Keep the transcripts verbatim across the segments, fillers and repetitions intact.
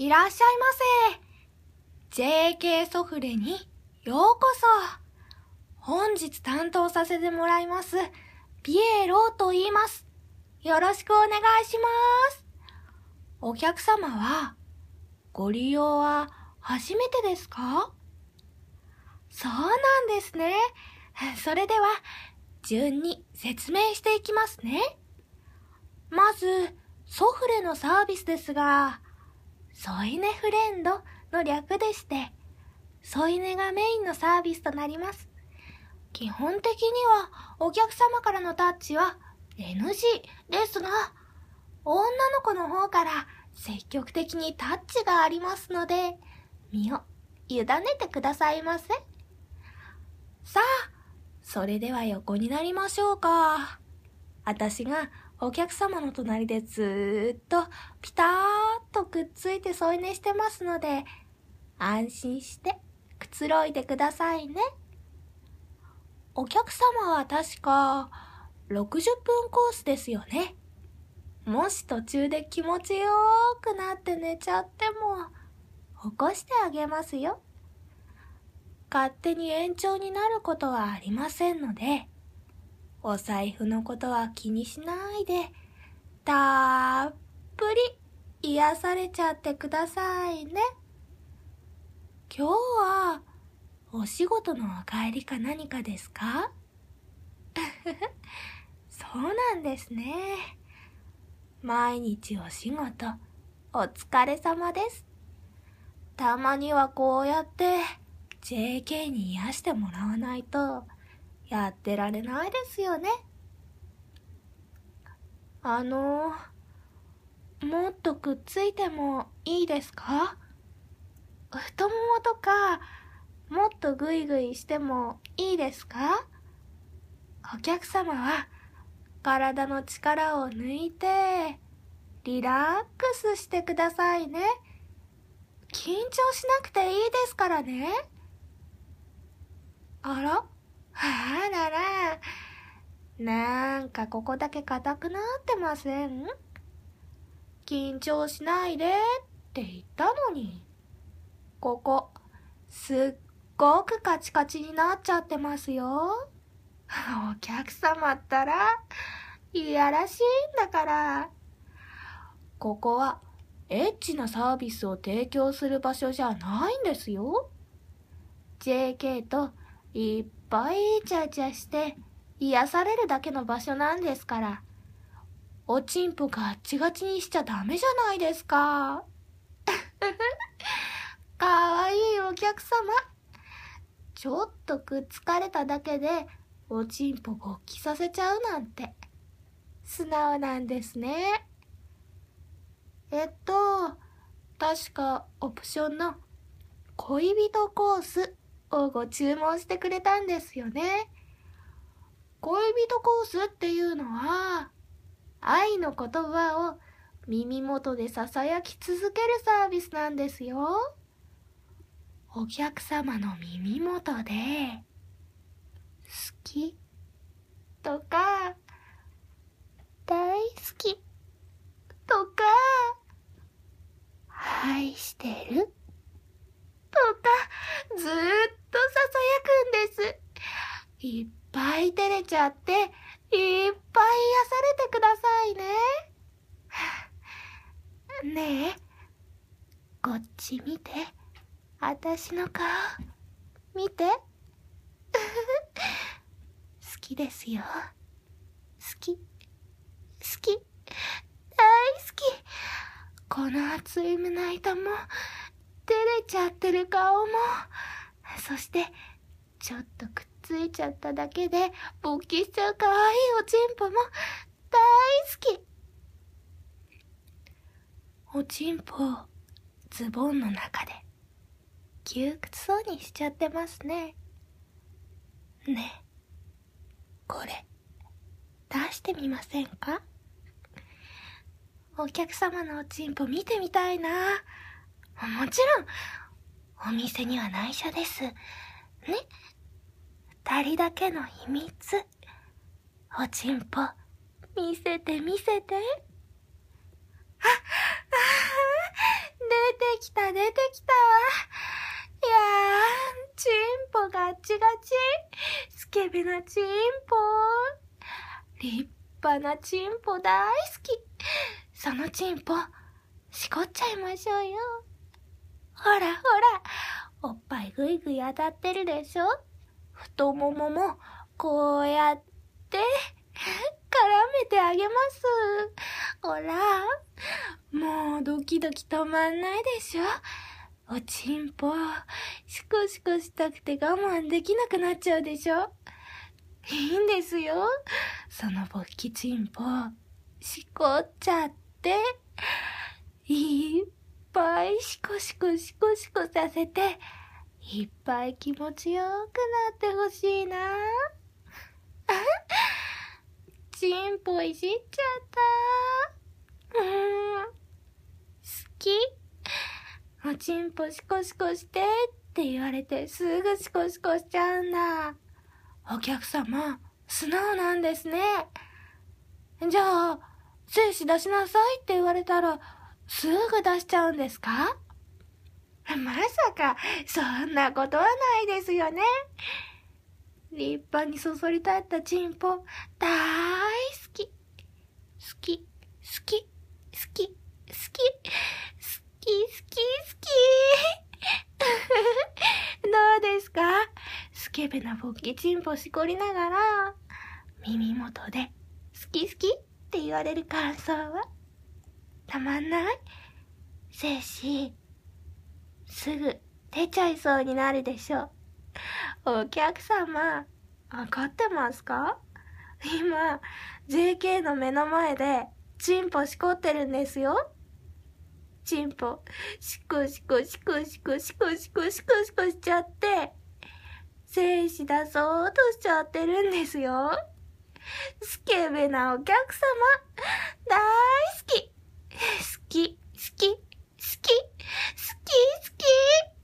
いらっしゃいませ。ジェーケー ソフレにようこそ。本日担当させてもらいますピエロと言います。よろしくお願いします。お客様はご利用は初めてですか？そうなんですね。それでは順に説明していきますね。まずソフレのサービスですが、添い寝フレンドの略でして、添い寝がメインのサービスとなります。基本的にはお客様からのタッチは エヌジー ですが、女の子の方から積極的にタッチがありますので、身を委ねてくださいませ。さあ、それでは横になりましょうか。私がお客様の隣でずーっとピターッとくっついて添い寝してますので、安心してくつろいでくださいね。お客様は確かろくじゅっぷんコースですよね。もし途中で気持ちよーくなって寝ちゃっても起こしてあげますよ。勝手に延長になることはありませんので、お財布のことは気にしないで、たっぷり癒されちゃってくださいね。今日はお仕事のお帰りか何かですか？そうなんですね。毎日お仕事お疲れ様です。たまにはこうやって ジェーケー に癒してもらわないとやってられないですよね。あの、もっとくっついてもいいですか？太ももとかもっとグイグイしてもいいですか？お客様は体の力を抜いてリラックスしてくださいね。緊張しなくていいですからね。あら？あらら。なんかここだけ硬くなってません？緊張しないでって言ったのに。ここ、すっごくカチカチになっちゃってますよ。お客様ったら、いやらしいんだから。ここは、エッチなサービスを提供する場所じゃないんですよ。ジェーケー といっぱいイチャイチャして癒されるだけの場所なんですから。おちんぽガッチガチにしちゃダメじゃないですか。かわいいお客様。ちょっとくっつかれただけでおちんぽ勃起させちゃうなんて素直なんですね。えっと、確かオプションの恋人コースをご注文してくれたんですよね。恋人コースっていうのは愛の言葉を耳元でささやき続けるサービスなんですよ。お客様の耳元で好きとか大好きとか愛してるとかずーっとささやくんです。いっぱい照れちゃっていっぱい癒されてくださいね。ねえ、こっち見て。あたしの顔見て。好きですよ。好き好き大好き。この熱い胸板も照れちゃってる顔も、そしてちょっとくっついちゃっただけで勃起しちゃうかわいいおちんぽも大好き。おちんぽズボンの中で窮屈そうにしちゃってますね。ねえ、これ出してみませんか？お客様のおちんぽ見てみたいな。もちろんお店には内緒ですね。二人だけの秘密。おちんぽ見せて見せて。あ、あ、出てベなチンポ。立派なチンポ大好き。そのチンポ、しこっちゃいましょうよ。ほらほら、おっぱいぐいぐい当たってるでしょ。太もももこうやって絡めてあげます。ほら、もうドキドキ止まんないでしょ。おちんぽ、シコシコしたくて我慢できなくなっちゃうでしょ。いいんですよ。その勃起ちんぽ、しこっちゃって、いっぱいシコシコシコシコさせて、いっぱい気持ちよくなってほしいな。チンポいじっちゃった。うーん。好き？おちんぽシコシコしてって言われてすぐシコシコしちゃうんだ。お客様、素直なんですね。じゃあ、精子出しなさいって言われたらすぐ出しちゃうんですか？まさか、そんなことはないですよね。立派にそそり立ったチンポ、大好き。好き、好き、好き、好き、好き、好き、好き。どうですか？スケベな勃起チンポしこりながら、耳元で好き好きって言われる感想はたまんない？精子、すぐ出ちゃいそうになるでしょ。お客様、わかってますか？今、ジェーケー の目の前で、チンポしこってるんですよ。チンポ、シコシコシコシコシコシコシコシコしちゃって、精子出そうとしちゃってるんですよ。スケベなお客様、大好き。好き、好き、好き、好き、好き。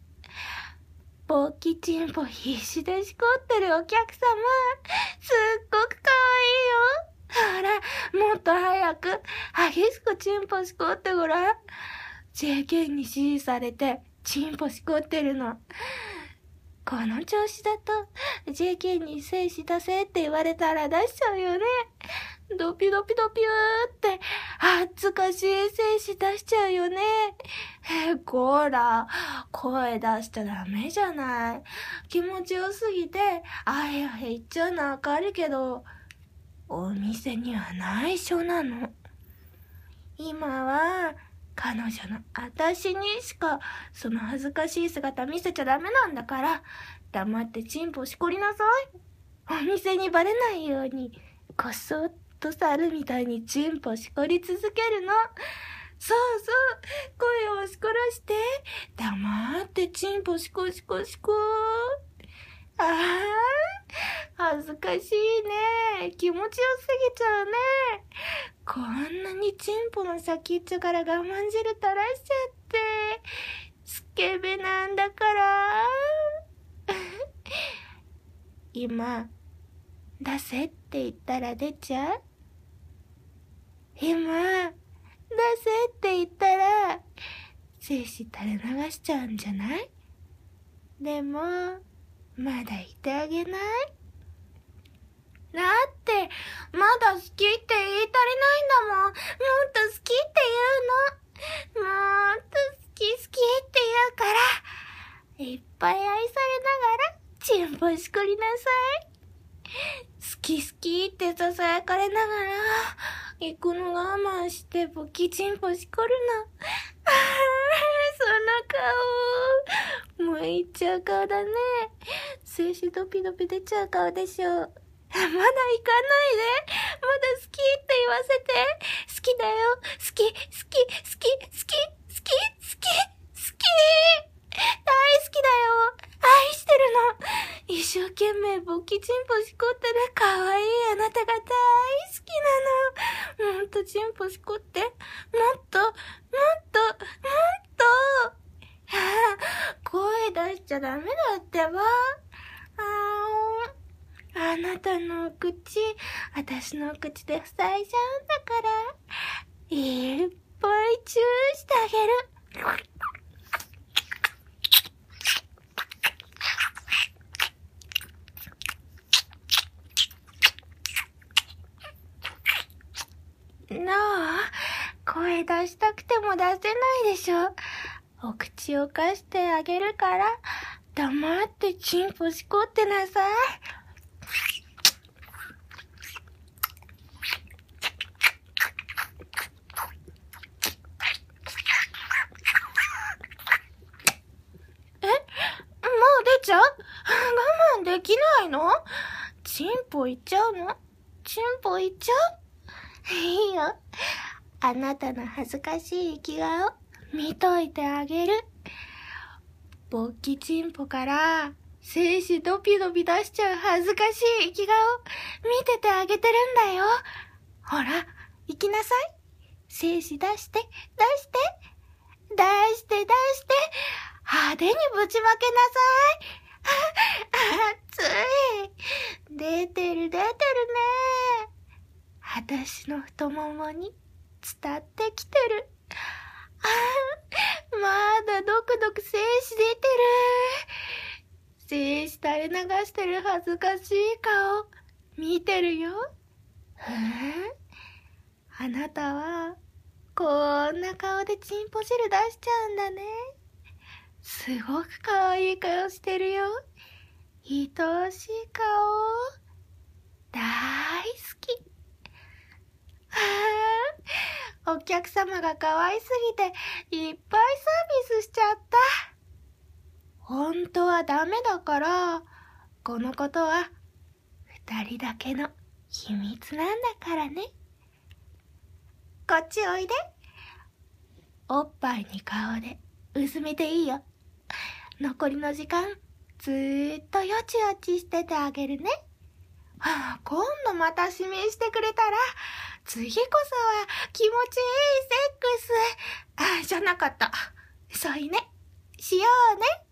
勃起チンポ必死でしこってるお客様、すっごくかわいいよ。ほら、もっと早く、激しくチンポしこってごらん。ジェーケー に指示されて、チンポしこってるの。この調子だと、ジェーケー に精子出せって言われたら出しちゃうよね。ドピドピドピューって、恥ずかしい精子出しちゃうよね。え、こら、声出しちゃダメじゃない。気持ちよすぎて、あいあい言っちゃうのわかるけど、お店には内緒なの。今は、彼女の私にしかその恥ずかしい姿見せちゃダメなんだから、黙ってチンポしこりなさい。お店にバレないように、こそっと猿みたいにチンポしこり続けるの。そうそう、声をしこらして、黙ってチンポしこしこしこ。ああ、恥ずかしいね。気持ちよすぎちゃうね。こんなにチンポの先っちょから我慢汁垂らしちゃって、スケベなんだから。今、出せって言ったら出ちゃう？今、出せって言ったら、精子垂れ流しちゃうんじゃない？でも、まだいてあげない？だって、まだ好きって言い足りないんだもん。もっと好きって言うの。もっと好き好きって言うから、いっぱい愛されながら、チンポしこりなさい。好き好きって囁かれながら、行くの我慢して勃起チンポしこるの。あー、その顔。もういっちゃう顔だね。精子ドピドピ出ちゃう顔でしょ。まだ行かないで。まだ好きって言わせて。好きだよ。好き、好き、好き、好き、好き、好き、好き。大好きだよ。愛してるの。一生懸命勃起チンポしこってる可愛いあなたが大好きなの。もっとチンポしこって。もっと、もっと、もっと。ああ、声出しちゃダメだってば。あーん。あなたのお口、私のお口で塞いじゃうんだから。いっぱいチューしてあげる。 したくても出せないでしょ。お口を貸してあげるから、黙ってチンポしこってなさい。え、もう出ちゃう？我慢できないの？チンポいっちゃうの？チンポいっちゃう？いいよ。あなたの恥ずかしい生き顔、見といてあげる。勃起チンポから、精子ドピドピ出しちゃう恥ずかしい生き顔、見ててあげてるんだよ。ほら、行きなさい。精子出して、出して、出して、出して、派手にぶちまけなさい。熱い。出てる、出てるね。私の太ももに伝ってきてる。ああ、まだドクドク精子出てる。精子垂れ流してる恥ずかしい顔、見てるよ。ふん、あなたは、こんな顔でチンポ汁出しちゃうんだね。すごく可愛い顔してるよ。愛おしい顔。大好き。はあ、お客様が可愛すぎていっぱいサービスしちゃった。本当はダメだから、このことは二人だけの秘密なんだからね。こっちおいで。おっぱいに顔でうずめていいよ。残りの時間ずーっとよちよちしててあげるね。はあ、今度また指名してくれたら、次こそは気持ちいいセックス、あ、じゃなかった。添い寝、しようね。